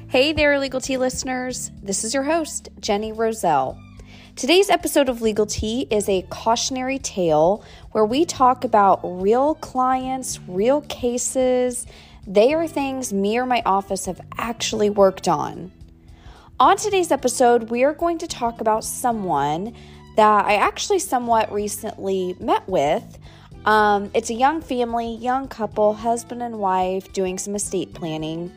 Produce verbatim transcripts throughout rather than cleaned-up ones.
Hey there, Legal Tea listeners. This is your host, Jenny Roselle. Today's episode of Legal Tea is a cautionary tale where we talk about real clients, real cases. They are things me or my office have actually worked on. On today's episode, we are going to talk about someone that I actually somewhat recently met with. Um, it's a young family, young couple, husband and wife, doing some estate planning.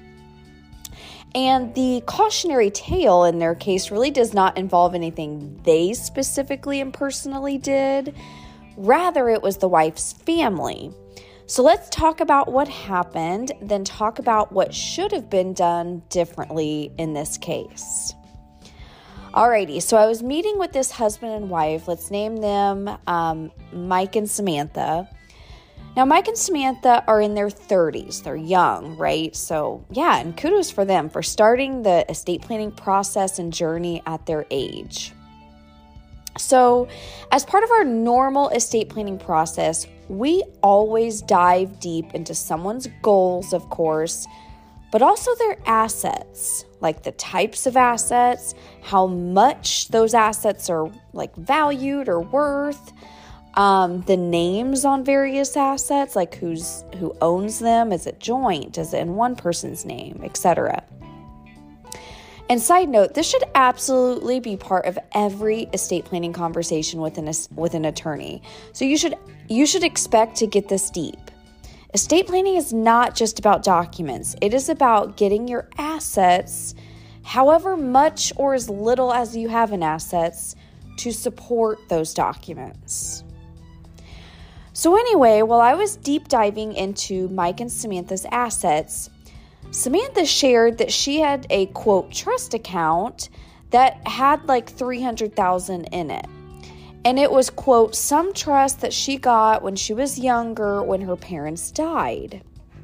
And the cautionary tale in their case really does not involve anything they specifically and personally did. Rather, it was the wife's family. So let's talk about what happened, then talk about what should have been done differently in this case. Alrighty, so I was meeting with this husband and wife. Let's name them um, Mike and Samantha. Now, Mike and Samantha are in their thirties. They're young, right? So, yeah, and kudos for them for starting the estate planning process and journey at their age. So, as part of our normal estate planning process, we always dive deep into someone's goals, of course, but also their assets, like the types of assets, how much those assets are like valued or worth, Um, the names on various assets, like who's who owns them, is it joint, is it in one person's name, et cetera. And side note, this should absolutely be part of every estate planning conversation with an with an attorney. So you should you should expect to get this deep. Estate planning is not just about documents. It is about getting your assets, however much or as little as you have in assets, to support those documents. So anyway, while I was deep diving into Mike and Samantha's assets, Samantha shared that she had a, quote, trust account that had like three hundred thousand dollars in it. And it was, quote, some trust that she got when she was younger when her parents died.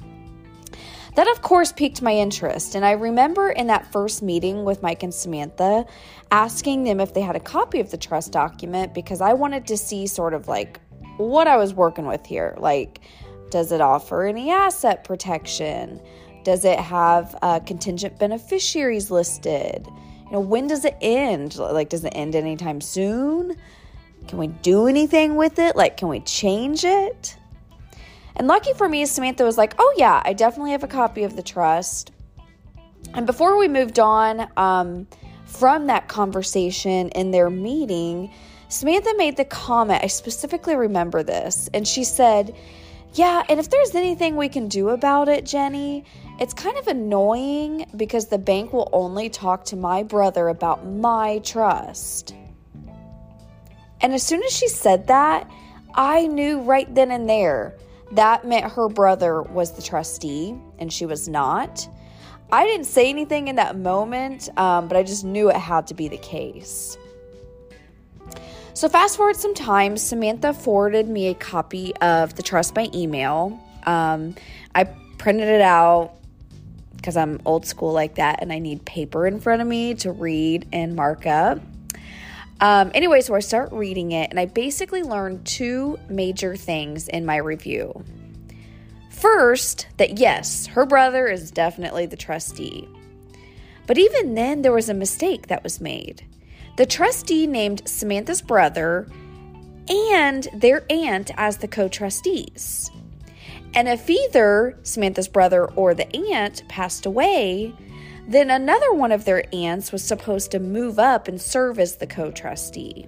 That, of course, piqued my interest. And I remember in that first meeting with Mike and Samantha asking them if they had a copy of the trust document because I wanted to see sort of like what I was working with here. Like, does it offer any asset protection? Does it have uh, contingent beneficiaries listed? You know, when does it end? Like, does it end anytime soon? Can we do anything with it? Like, can we change it? And lucky for me, Samantha was like, oh yeah, I definitely have a copy of the trust. And before we moved on um, from that conversation in their meeting, Samantha made the comment, I specifically remember this, and she said, yeah, and if there's anything we can do about it, Jenny, it's kind of annoying because the bank will only talk to my brother about my trust. And as soon as she said that, I knew right then and there that meant her brother was the trustee and she was not. I didn't say anything in that moment, um, but I just knew it had to be the case. So fast forward some time, Samantha forwarded me a copy of the trust by email. Um, I printed it out because I'm old school like that and I need paper in front of me to read and mark up. Um, anyway, so I start reading it and I basically learned two major things in my review. First, that yes, her brother is definitely the trustee. But even then, there was a mistake that was made. The trustee named Samantha's brother and their aunt as the co-trustees. And if either Samantha's brother or the aunt passed away, then another one of their aunts was supposed to move up and serve as the co-trustee.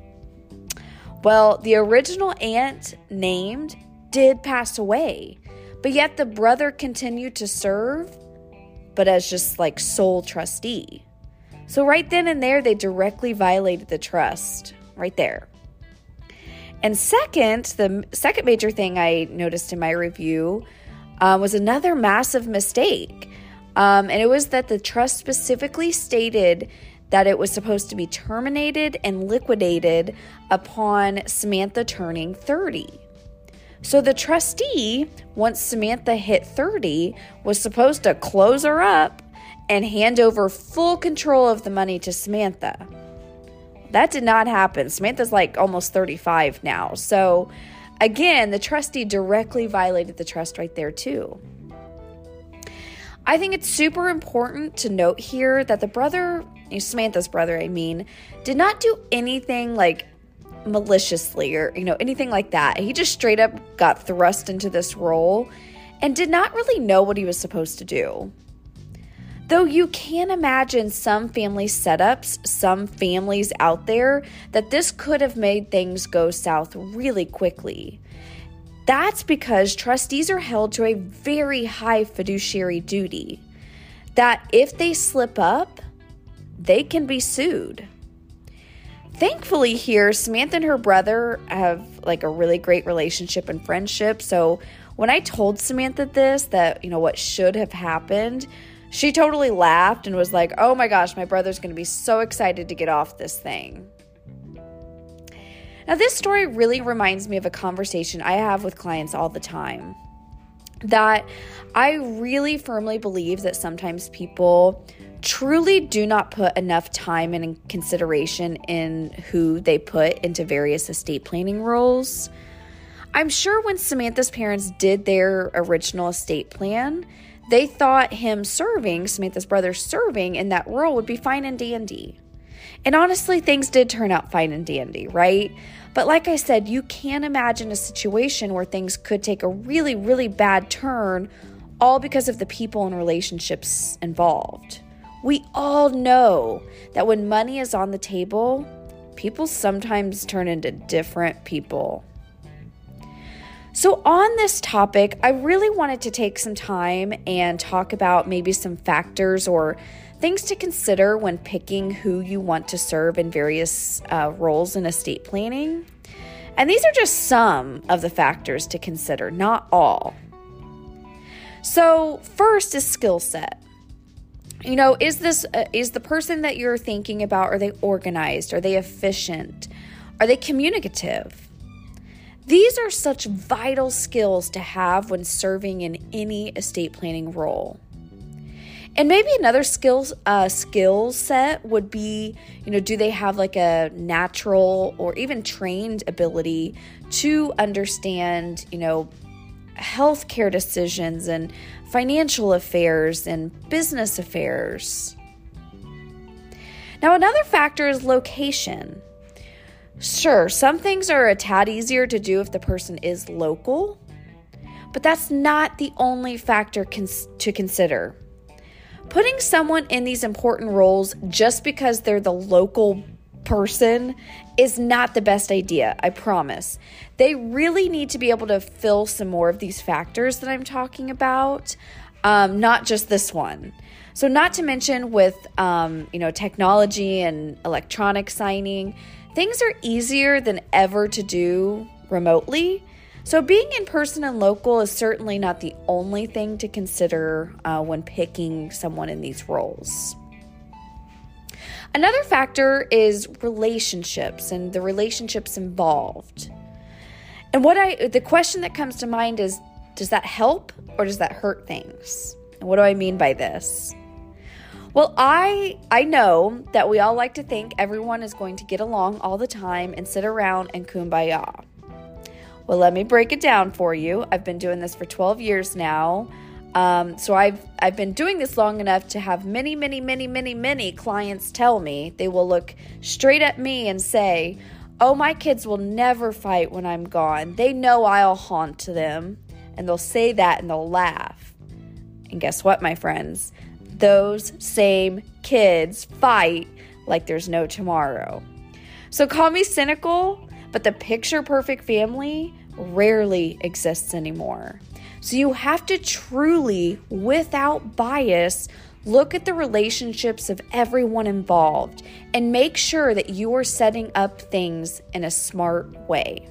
Well, the original aunt named did pass away, but yet the brother continued to serve, but as just like sole trustee. So right then and there, they directly violated the trust, right there. And second, the second major thing I noticed in my review uh, was another massive mistake. Um, and it was that the trust specifically stated that it was supposed to be terminated and liquidated upon Samantha turning thirty. So the trustee, once Samantha hit thirty, was supposed to close her up and hand over full control of the money to Samantha. That did not happen. Samantha's like almost thirty-five now. So again, the trustee directly violated the trust right there too. I think it's super important to note here that the brother, Samantha's brother, I mean, did not do anything like maliciously or, you know, anything like that. He just straight up got thrust into this role and did not really know what he was supposed to do. Though you can imagine some family setups, some families out there, that this could have made things go south really quickly. That's because trustees are held to a very high fiduciary duty, that if they slip up, they can be sued. Thankfully here, Samantha and her brother have like a really great relationship and friendship. So when I told Samantha this, that, you know, what should have happened, she totally laughed and was like, oh my gosh, my brother's going to be so excited to get off this thing. Now, this story really reminds me of a conversation I have with clients all the time, that I really firmly believe that sometimes people truly do not put enough time and consideration in who they put into various estate planning roles. I'm sure when Samantha's parents did their original estate plan, they thought him serving, Samantha's brother serving in that role would be fine and dandy. And honestly, things did turn out fine and dandy, right? But like I said, you can imagine a situation where things could take a really, really bad turn, all because of the people and relationships involved. We all know that when money is on the table, people sometimes turn into different people. So on this topic, I really wanted to take some time and talk about maybe some factors or things to consider when picking who you want to serve in various uh, roles in estate planning. And these are just some of the factors to consider, not all. So first is skill set. You know, is this uh, is the person that you're thinking about, are they organized? Are they efficient? Are they communicative? These are such vital skills to have when serving in any estate planning role. And maybe another skills uh, skill set would be, you know, do they have like a natural or even trained ability to understand, you know, healthcare decisions and financial affairs and business affairs. Now, another factor is location. Sure, some things are a tad easier to do if the person is local, but that's not the only factor cons- to consider. Putting someone in these important roles just because they're the local person is not the best idea, I promise. They really need to be able to fill some more of these factors that I'm talking about, um, not just this one. So not to mention with, um, you know, technology and electronic signing, things are easier than ever to do remotely. So being in person and local is certainly not the only thing to consider uh, when picking someone in these roles. Another factor is relationships and the relationships involved. And what I the question that comes to mind is, does that help or does that hurt things? And what do I mean by this? Well, I I know that we all like to think everyone is going to get along all the time and sit around and kumbaya. Well, let me break it down for you. I've been doing this for twelve years now. Um, so I've I've been doing this long enough to have many, many, many, many, many clients tell me, they will look straight at me and say, oh, my kids will never fight when I'm gone. They know I'll haunt them. And they'll say that and they'll laugh. And guess what, my friends? Those same kids fight like there's no tomorrow. So call me cynical, but the picture-perfect family rarely exists anymore. So you have to truly, without bias, look at the relationships of everyone involved and make sure that you are setting up things in a smart way.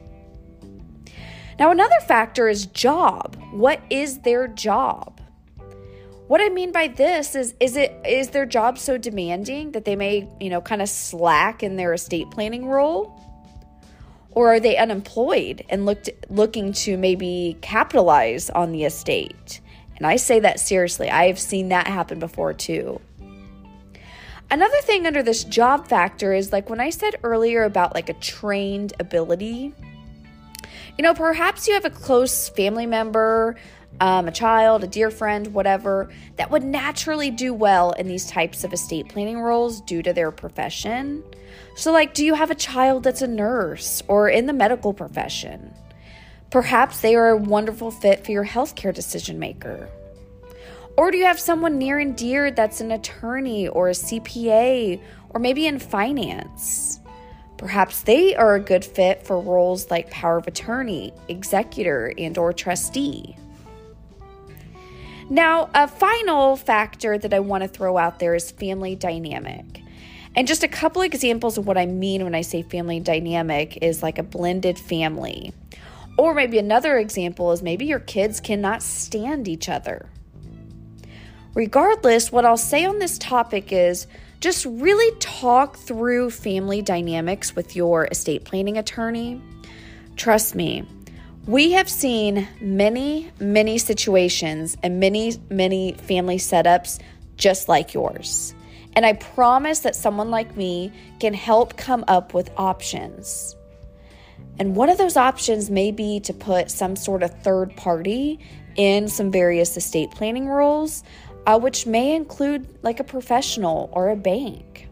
Now, another factor is job. What is their job? What I mean by this is, is it is their job so demanding that they may, you know, kind of slack in their estate planning role? Or are they unemployed and looked, looking to maybe capitalize on the estate? And I say that seriously. I have seen that happen before too. Another thing under this job factor is like when I said earlier about like a trained ability, You know, perhaps you have a close family member, um, a child, a dear friend, whatever, that would naturally do well in these types of estate planning roles due to their profession. So, like, do you have a child that's a nurse or in the medical profession? Perhaps they are a wonderful fit for your healthcare decision maker. Or do you have someone near and dear that's an attorney or a C P A or maybe in finance? Perhaps they are a good fit for roles like power of attorney, executor, and or trustee. Now, a final factor that I want to throw out there is family dynamic. And just a couple examples of what I mean when I say family dynamic is like a blended family. Or maybe another example is maybe your kids cannot stand each other. Regardless, what I'll say on this topic is just really talk through family dynamics with your estate planning attorney. Trust me, we have seen many, many situations and many, many family setups just like yours. And I promise that someone like me can help come up with options. And one of those options may be to put some sort of third party in some various estate planning roles, uh, which may include like a professional or a bank.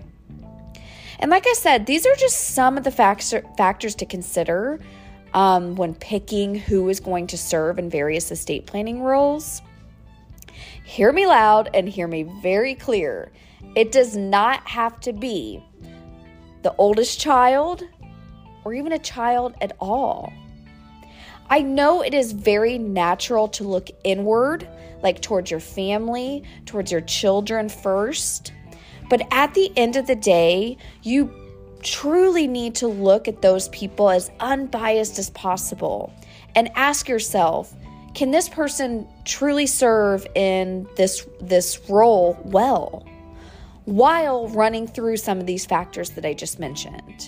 And like I said, these are just some of the factor- factors to consider um, when picking who is going to serve in various estate planning roles. Hear me loud and hear me very clear. It does not have to be the oldest child or even a child at all. I know it is very natural to look inward, like towards your family, towards your children first. But at the end of the day, you truly need to look at those people as unbiased as possible and ask yourself, can this person truly serve in this, this role well, while running through some of these factors that I just mentioned?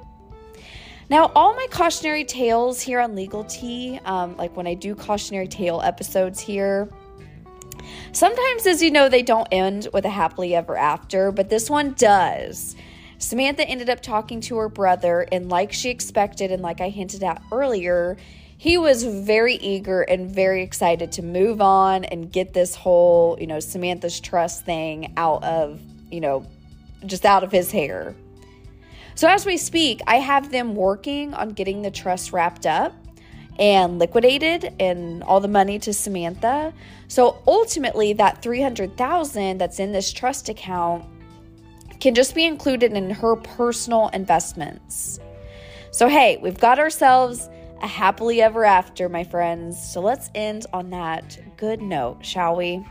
Now, all my cautionary tales here on Legal Tea, um, like when I do cautionary tale episodes here, sometimes, as you know, they don't end with a happily ever after, but this one does. Samantha ended up talking to her brother, and like she expected, and like I hinted at earlier, he was very eager and very excited to move on and get this whole, you know, Samantha's trust thing out of, you know, just out of his hair. So as we speak, I have them working on getting the trust wrapped up and liquidated and all the money to Samantha. So ultimately, that three hundred thousand dollars that's in this trust account can just be included in her personal investments. So hey, we've got ourselves a happily ever after, my friends. So let's end on that good note, shall we?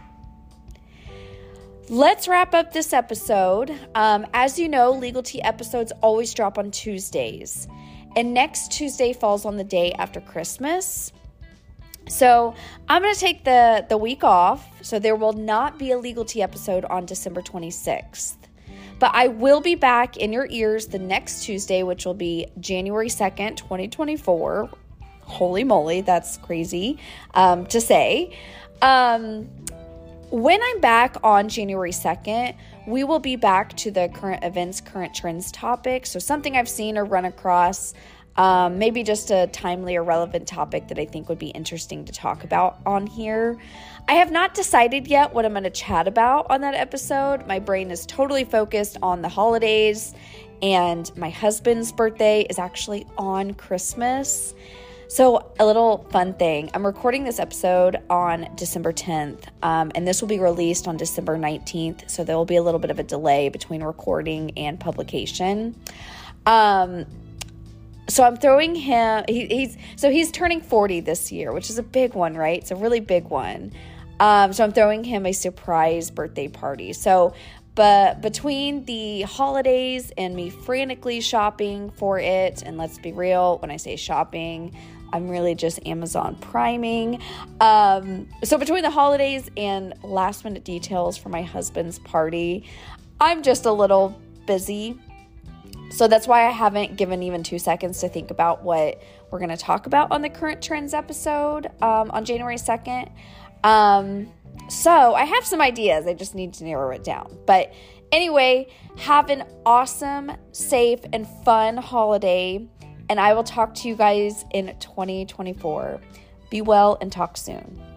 Let's wrap up this episode. Um, as you know, Legal Tea episodes always drop on Tuesdays. And next Tuesday falls on the day after Christmas. So I'm going to take the, the week off. So there will not be a Legal Tea episode on December twenty-sixth. But I will be back in your ears the next Tuesday, which will be January second, twenty twenty-four. Holy moly, that's crazy um, to say. Um... When I'm back on January second, we will be back to the current events, current trends topic. So something I've seen or run across, um, maybe just a timely or relevant topic that I think would be interesting to talk about on here. I have not decided yet what I'm going to chat about on that episode. My brain is totally focused on the holidays, and my husband's birthday is actually on Christmas. So a little fun thing, I'm recording this episode on December tenth, um, and this will be released on December nineteenth, so there will be a little bit of a delay between recording and publication. Um, so I'm throwing him, he, he's, so he's turning forty this year, which is a big one, right? It's a really big one. Um, so I'm throwing him a surprise birthday party. So But between the holidays and me frantically shopping for it, and let's be real, when I say shopping, I'm really just Amazon priming. Um, so between the holidays and last minute details for my husband's party, I'm just a little busy. So that's why I haven't given even two seconds to think about what we're going to talk about on the current trends episode um, on January second. Um, So I have some ideas. I just need to narrow it down. But anyway, have an awesome, safe, and fun holiday. and I will talk to you guys in twenty twenty-four. Be well and talk soon.